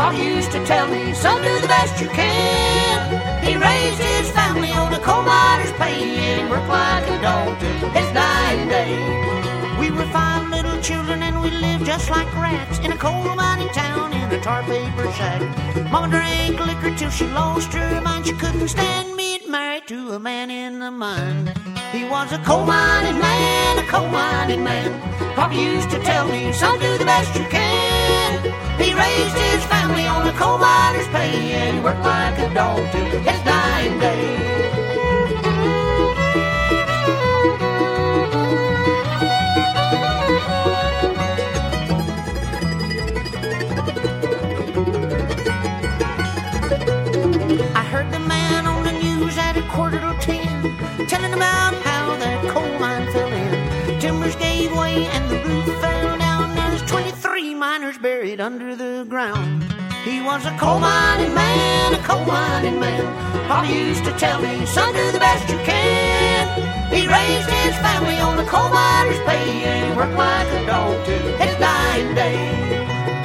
Pop used to tell me, son, do the best you can. He raised his family on a coal miner's pay, and he worked like a dog to his dying day. We were 5 little children and we lived just like rats in a coal mining town in a tar paper shack. Mama drank liquor till she lost her mind. She couldn't stand being married to a man in the mine. He was a coal mining man, a coal mining man. Papa used to tell me, son, do the best you can. He raised his family on a coal miner's pay, and he worked like a dog to his dying day. Telling about how that coal mine fell in. Timbers gave way and the roof fell down. There's 23 miners buried under the ground. He was a coal mining man, a coal mining man. Papa used to tell me, son, do the best you can. He raised his family on the coal miner's pay, and he worked like a dog to his dying day.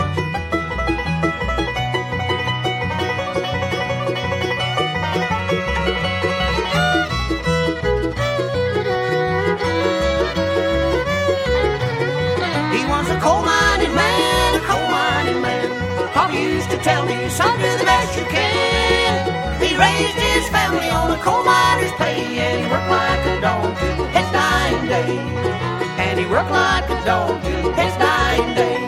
Coal mining man, a coal mining man. Papa used to tell me, son, do the best you can. He raised his family on a coal miner's pay, and he worked like a dog to his dying day. And he worked like a dog to his dying day.